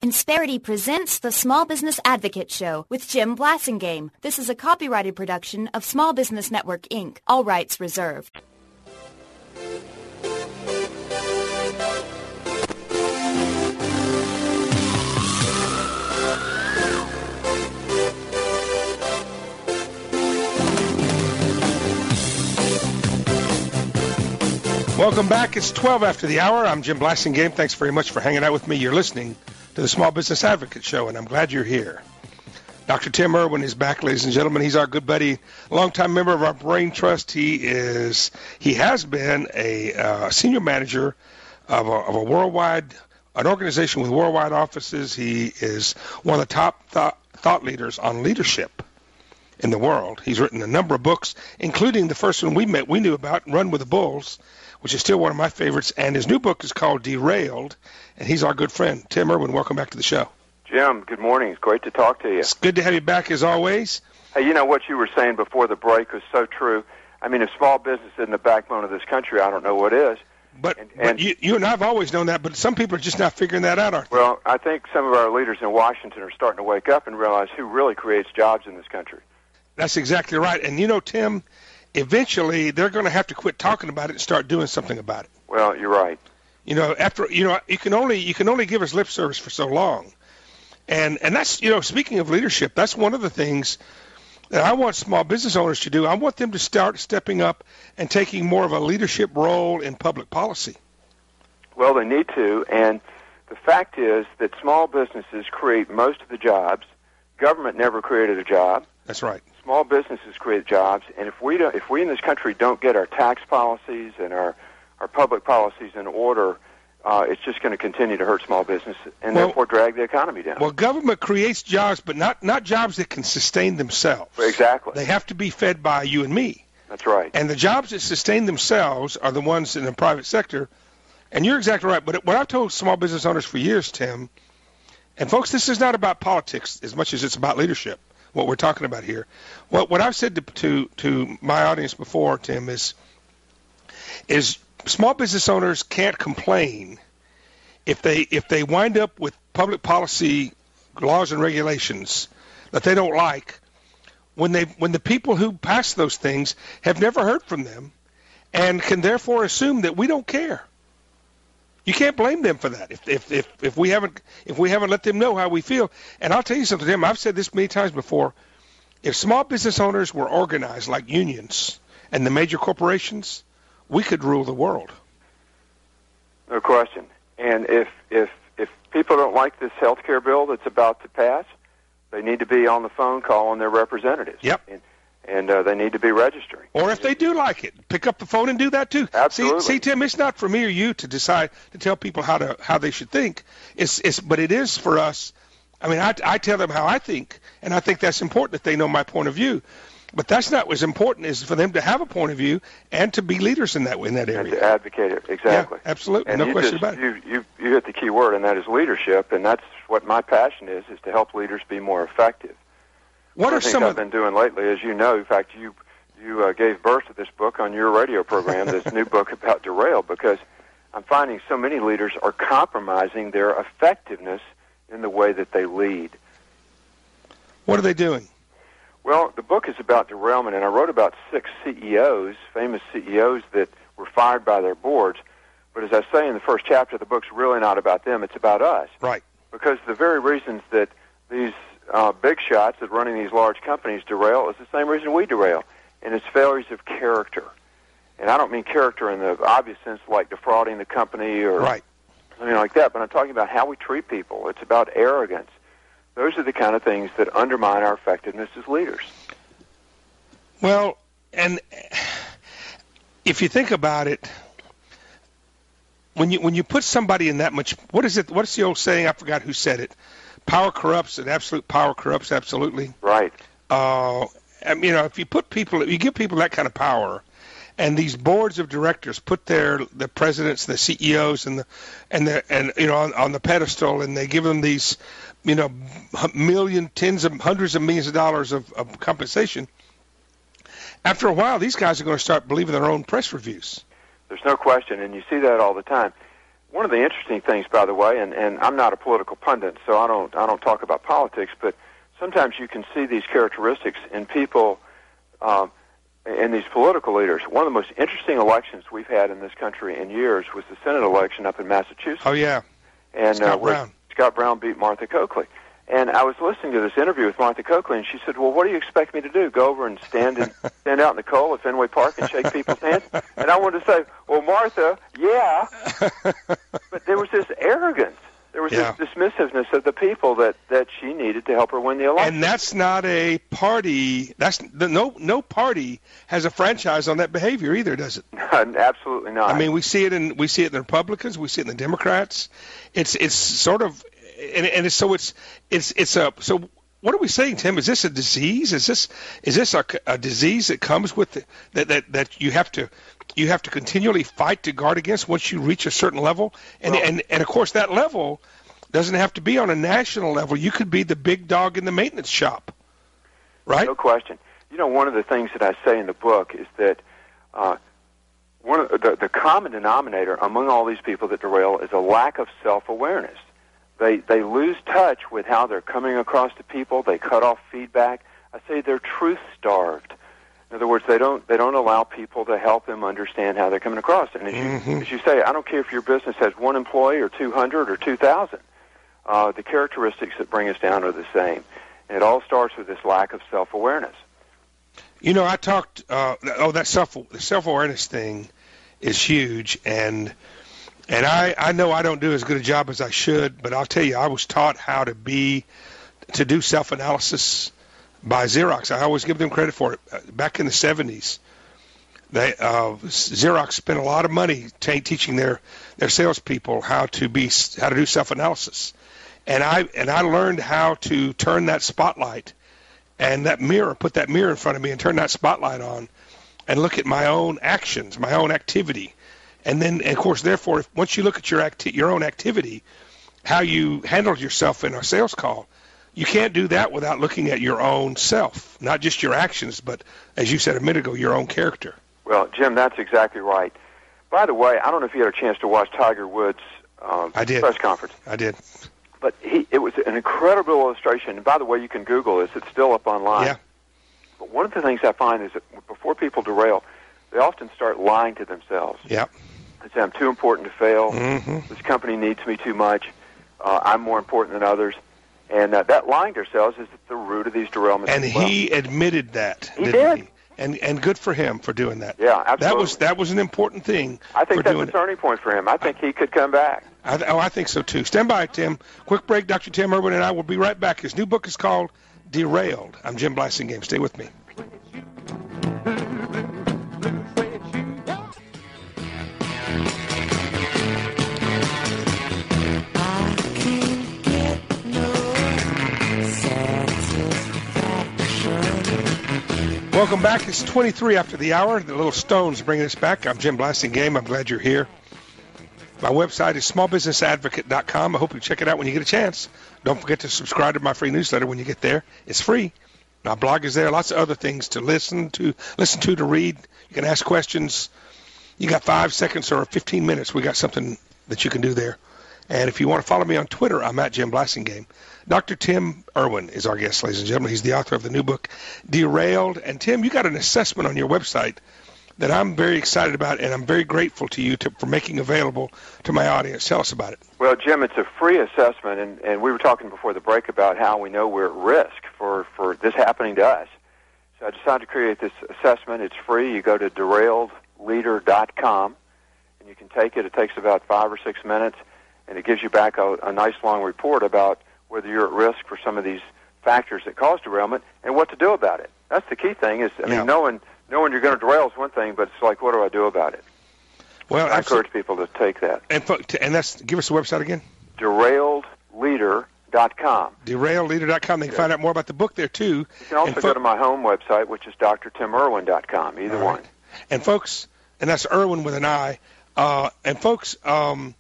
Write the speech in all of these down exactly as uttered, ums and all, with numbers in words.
Insperity presents the Small Business Advocate Show with Jim Blasingame. This is a copyrighted production of Small Business Network, Incorporated. All rights reserved. Welcome back. It's twelve after the hour. I'm Jim Blasingame. Thanks very much for hanging out with me. You're listening to the Small Business Advocate Show, and I'm glad you're here. Doctor Tim Irwin is back, ladies and gentlemen. He's our good buddy, longtime member of our Brain Trust. He is, he has been a uh, senior manager of a, of a worldwide, an organization with worldwide offices. He is one of the top thought, thought leaders on leadership in the world. He's written a number of books, including the first one we met, we knew about, Run with the Bulls, which is still one of my favorites. And his new book is called Derailed, and he's our good friend. Tim Irwin, welcome back to the show. Jim, good morning. It's great to talk to you. It's good to have you back as always. Hey, you know what you were saying before the break was so true. I mean, if small business isn't the backbone of this country, I don't know what is. But, and, but and, you, you and I have always known that, but some people are just not figuring that out, aren't they? Well, I think some of our leaders in Washington are starting to wake up and realize who really creates jobs in this country. That's exactly right. And, you know, Tim, eventually they're going to have to quit talking about it and start doing something about it. Well, you're right. You know, after you know, you can only you can only give us lip service for so long. And and that's, you know, speaking of leadership, that's one of the things that I want small business owners to do. I want them to start stepping up and taking more of a leadership role in public policy. Well, they need to, and the fact is that small businesses create most of the jobs. Government never created a job. That's right. Small businesses create jobs, and if we don't, if we in this country don't get our tax policies and our, our public policies in order, Uh, it's just going to continue to hurt small business and well, therefore drag the economy down. Well, government creates jobs, but not, not jobs that can sustain themselves. Exactly. They have to be fed by you and me. That's right. And the jobs that sustain themselves are the ones in the private sector. And you're exactly right. But what I've told small business owners for years, Tim, and folks, this is not about politics as much as it's about leadership, what we're talking about here. What, what I've said to, to, to my audience before, Tim, is is small business owners can't complain if they if they wind up with public policy laws and regulations that they don't like when they when the people who pass those things have never heard from them and can therefore assume that we don't care. You can't blame them for that if if if, if we haven't if we haven't let them know how we feel. And I'll tell you something, Tim, I've said this many times before. If small business owners were organized like unions and the major corporations, we could rule the world. No question. And if if if people don't like this health care bill that's about to pass, they need to be on the phone calling their representatives. Yep. And, and uh, they need to be registering. Or if they do like it, pick up the phone and do that too. Absolutely. See, see, Tim, it's not for me or you to decide to tell people how to how they should think. It's it's but it is for us. I mean, I, I tell them how I think, and I think that's important that they know my point of view. But that's not what's important, is for them to have a point of view and to be leaders in that in that area. And to advocate it, exactly. Yeah, absolutely, and no you question just, about it. You, you, you hit the key word, and that is leadership, and that's what my passion is, is to help leaders be more effective. What are are some I've of been doing lately, as you know, in fact, you you uh, gave birth to this book on your radio program, this new book about Derailed, because I'm finding so many leaders are compromising their effectiveness in the way that they lead. What are they doing? Well, the book is about derailment, and I wrote about six C E Os, famous C E Os that were fired by their boards. But as I say in the first chapter, the book's really not about them. It's about us. Right. Because the very reasons that these uh, big shots that running these large companies derail is the same reason we derail, and it's failures of character. And I don't mean character in the obvious sense like defrauding the company or right. something like that, but I'm talking about how we treat people. It's about arrogance. Those are the kind of things that undermine our effectiveness as leaders. Well, and if you think about it, when you when you put somebody in that much, what is it? What's the old saying? I forgot who said it. Power corrupts, and absolute power corrupts absolutely. Right. Uh, I mean, you know, if you put people, you give people that kind of power, and these boards of directors put their the presidents, the C E Os, and the and the and you know on, on the pedestal, and they give them these, you know, million, tens of hundreds of millions of dollars of, of compensation. After a while, these guys are going to start believing their own press reviews. There's no question, and you see that all the time. one of the interesting things, by the way, and, and I'm not a political pundit, so I don't I don't talk about politics, but sometimes you can see these characteristics in people, um, in these political leaders. One of the most interesting elections we've had in this country in years was the Senate election up in Massachusetts. Oh, yeah. And Scott uh, where Brown. Scott Brown beat Martha Coakley. And I was listening to this interview with Martha Coakley, and she said, well, what do you expect me to do, go over and stand in, stand out in the cold at Fenway Park and shake people's hands? And I wanted to say, well, Martha, yeah. But there was this arrogance. There was Yeah. this dismissiveness of the people that, that she needed to help her win the election. And that's not a party. That's the, no no party has a franchise on that behavior either, does it? Absolutely not. I mean, we see it in we see it in the Republicans, we see it in the Democrats. It's it's sort of and, and it's, so it's it's it's a so. What are we saying, Tim? Is this a disease? Is this is this a, a disease that comes with the, that that that you have to you have to continually fight to guard against once you reach a certain level? And Well- and and of course that level doesn't have to be on a national level. You could be the big dog in the maintenance shop, right? No question. You know, one of the things that I say in the book is that uh, one of the, the common denominator among all these people that derail is a lack of self-awareness. They they lose touch with how they're coming across to people. They cut off feedback. I say they're truth starved. In other words, they don't they don't allow people to help them understand how they're coming across. And as you Mhm. as you say, I don't care if your business has one employee or two hundred or two thousand. Uh, the characteristics that bring us down are the same. And it all starts with this lack of self-awareness. You know, I talked. Uh, oh, that self the self awareness thing is huge, and and I I know I don't do as good a job as I should, but I'll tell you, I was taught how to be to do self analysis by Xerox. I always give them credit for it. Back in the seventies, they uh, Xerox spent a lot of money t- teaching their their salespeople how to be how to do self analysis, and I and I learned how to turn that spotlight. And that mirror, put that mirror in front of me and turn that spotlight on and look at my own actions, my own activity. And then, of course, therefore, if, once you look at your acti- your own activity, how you handled yourself in a sales call, you can't do that without looking at your own self, not just your actions, but, as you said a minute ago, your own character. Well, Jim, that's exactly right. By the way, I don't know if you had a chance to watch Tiger Woods' um, I did. press conference. I did. But he, it was an incredible illustration. And by the way, you can Google this. It's still up online. Yeah. But one of the things I find is that before people derail, they often start lying to themselves. Yeah. They say, I'm too important to fail. Mm-hmm. This company needs me too much. Uh, I'm more important than others. And uh, that lying to ourselves is at the root of these derailments. And as well. he admitted that, He didn't did. he? And and good for him for doing that. Yeah, absolutely. That was that was an important thing I think for that's doing a it. turning point for him. I think he could come back. I, oh, I think so, too. Stand by, Tim. Quick break. Doctor Tim Irwin and I will be right back. His new book is called Derailed. I'm Jim Blasingame. Stay with me. Welcome back. It's twenty-three after the hour. The Little Stones bringing us back. I'm Jim Blasingame. I'm glad you're here. My website is small business advocate dot com. I hope you check it out when you get a chance. Don't forget to subscribe to my free newsletter when you get there. It's free. My blog is there. Lots of other things to listen to, listen to, to read. You can ask questions. You got five seconds or fifteen minutes. We got something that you can do there. And if you want to follow me on Twitter, I'm at Jim Blasingame. Doctor Tim Irwin is our guest, ladies and gentlemen. He's the author of the new book, Derailed. And, Tim, you got an assessment on your website that I'm very excited about, and I'm very grateful to you to, for making available to my audience. Tell us about it. Well, Jim, it's a free assessment, and, and we were talking before the break about how we know we're at risk for, for this happening to us. So I decided to create this assessment. It's free. You go to derailed leader dot com, and you can take it. It takes about five or six minutes, and it gives you back a, a nice long report about whether you're at risk for some of these factors that cause derailment and what to do about it. That's the key thing. Is I mean, Yeah. knowing knowing you're going to derail is one thing, but it's like, what do I do about it? Well, I absolutely. encourage people to take that. And, fo- to- and that's give us the website again. derailed leader dot com. derailed leader dot com. They can find out more about the book there, too. You can also And fo- go to my home website, which is d r tim irwin dot com, either All right. one. And, folks, and that's Irwin with an I. Uh, and, folks, um,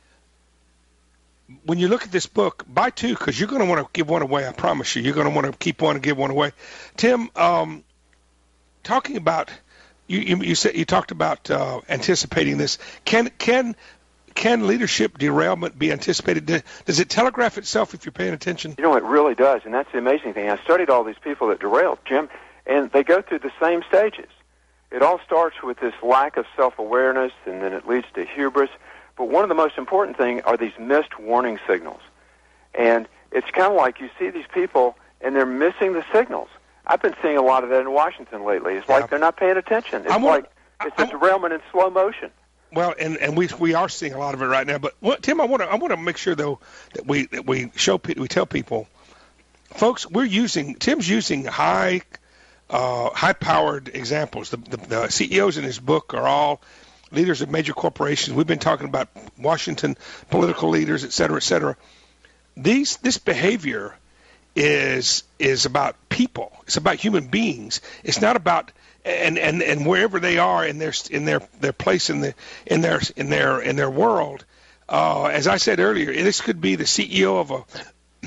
when you look at this book, buy two because you're going to want to give one away. I promise you. You're going to want to keep one and give one away. Tim, um, talking about you, you, you said you talked about uh, anticipating this. Can can can leadership derailment be anticipated? Does it telegraph itself if you're paying attention? You know, it really does, and that's the amazing thing. I studied all these people that derailed, Jim, and they go through the same stages. It all starts with this lack of self-awareness, and then it leads to hubris. But one of the most important things are these missed warning signals. And it's kind of like you see these people, and they're missing the signals. I've been seeing a lot of that in Washington lately. It's yeah. like they're not paying attention. It's I'm, like it's I'm, a derailment in slow motion. Well, and, and we we are seeing a lot of it right now. But what, Tim, I want to I want to make sure though that we that we show we tell people, folks, we're using Tim's using high uh, high powered examples. The, the the C E Os in his book are all leaders of major corporations. We've been talking about Washington political leaders, et cetera, et cetera. These this behavior is is about people. It's about human beings. It's not about and, and, and wherever they are in their in their, their place in the in their in their in their world. Uh, as I said earlier, this could be the C E O of a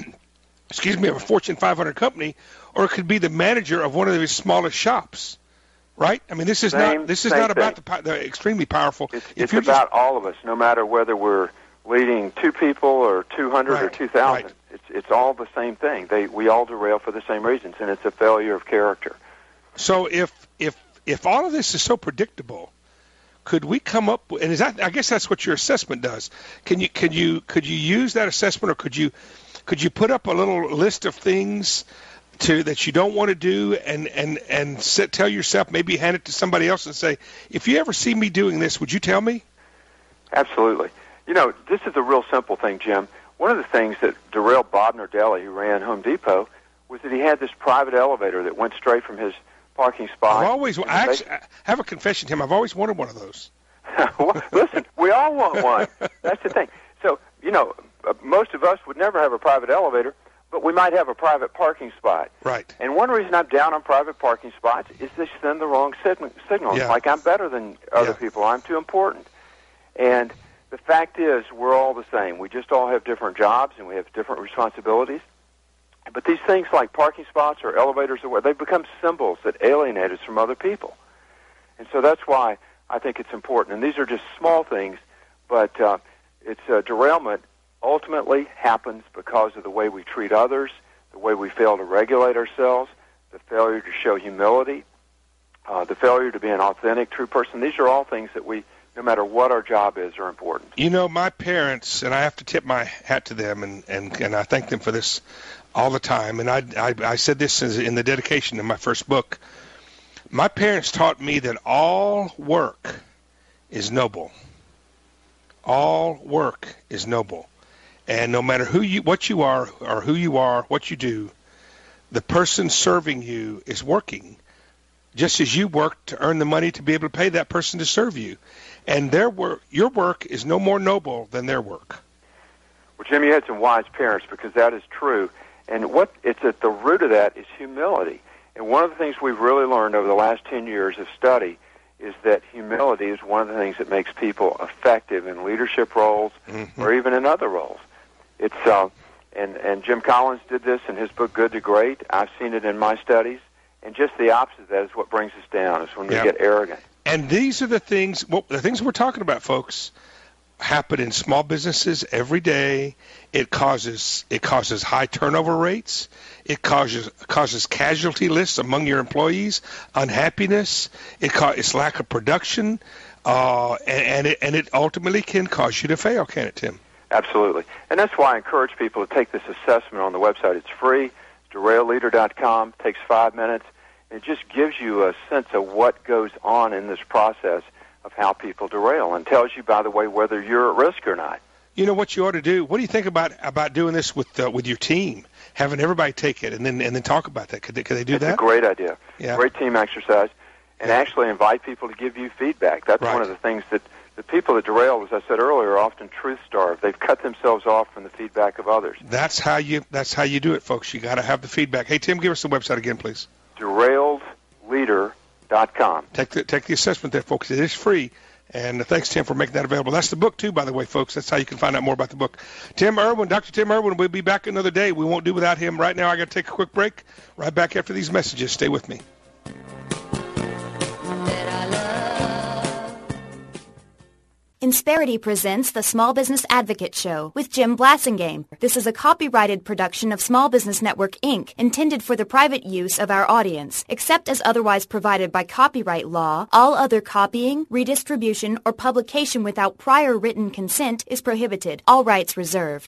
excuse me of a Fortune five hundred company, or it could be the manager of one of his smallest shops. Right? I mean, this is same, not this is not not about the, the extremely powerful. It's, it's about just, all of us, no matter whether we're leading two people or two hundred right, or two thousand. Right. It's it's all the same thing. They we all derail for the same reasons, and it's a failure of character. So if if if all of this is so predictable, could we come up with, and is that I guess that's what your assessment does? Can you can you could you use that assessment, or could you could you put up a little list of things to that you don't want to do, and and and sit, tell yourself, maybe hand it to somebody else and say, if you ever see me doing this, would you tell me? Absolutely. You know, this is a real simple thing, Jim. One of the things that derailed Bob Nardelli, who ran Home Depot, was that he had this private elevator that went straight from his parking spot. I've always, I actually I have a confession, Tim. I've always wanted one of those. Well, listen, we all want one. That's the thing. So, you know, most of us would never have a private elevator, but we might have a private parking spot. Right. And one reason I'm down on private parking spots is they send the wrong sig- signals. Yeah. Like I'm better than other yeah. people. I'm too important. And the fact is, we're all the same. We just all have different jobs and we have different responsibilities. But these things like parking spots or elevators, or what, they've become symbols that alienate us from other people. And so that's why I think it's important. And these are just small things, but uh, it's uh, derailment ultimately happens because of the way we treat others, the way we fail to regulate ourselves, the failure to show humility, uh, the failure to be an authentic, true person. These are all things that we, no matter what our job is, are important. You know, my parents, and I have to tip my hat to them, and, and, and I thank them for this all the time, and I, I, I said this in the dedication of my first book. My parents taught me that all work is noble. All work is noble. And no matter who you, what you are, or who you are, what you do, the person serving you is working, just as you work to earn the money to be able to pay that person to serve you. And their work, your work is no more noble than their work. Well, Jim, you had some wise parents, because that is true. And what it's at the root of that is humility. And one of the things we've really learned over the last ten years of study is that humility is one of the things that makes people effective in leadership roles mm-hmm. or even in other roles. It's uh, and and Jim Collins did this in his book Good to Great. I've seen it in my studies, and just the opposite of that is what brings us down. Is when we yeah. get arrogant. And these are the things. Well, the things we're talking about, folks, happen in small businesses every day. It causes it causes high turnover rates. It causes causes casualty lists among your employees, unhappiness. It ca- it's lack of production, uh, and and it, and it ultimately can cause you to fail, can it, Tim? Absolutely. And that's why I encourage people to take this assessment on the website. It's free. It's derail leader dot com. It takes five minutes. It just gives you a sense of what goes on in this process of how people derail, and tells you, by the way, whether you're at risk or not. You know what you ought to do? What do you think about about doing this with uh, with your team? Having everybody take it and then and then talk about that. Could they, could they do it's that? It's a great idea. Yeah. Great team exercise. And yeah. actually invite people to give you feedback. That's right. one of the things that the people that derail, as I said earlier, are often truth-starved. They've cut themselves off from the feedback of others. That's how you that's how you do it, folks. You got to have the feedback. Hey, Tim, give us the website again, please. derailed leader dot com. Take the, take the assessment there, folks. It is free. And thanks, Tim, for making that available. That's the book, too, by the way, folks. That's how you can find out more about the book. Tim Irwin, Doctor Tim Irwin, we'll be back another day. We won't do without him. Right now, I got to take a quick break. Right back after these messages. Stay with me. Insperity presents the Small Business Advocate Show with Jim Blasingame. This is a copyrighted production of Small Business Network, Incorporated, intended for the private use of our audience. Except as otherwise provided by copyright law, all other copying, redistribution, or publication without prior written consent is prohibited. All rights reserved.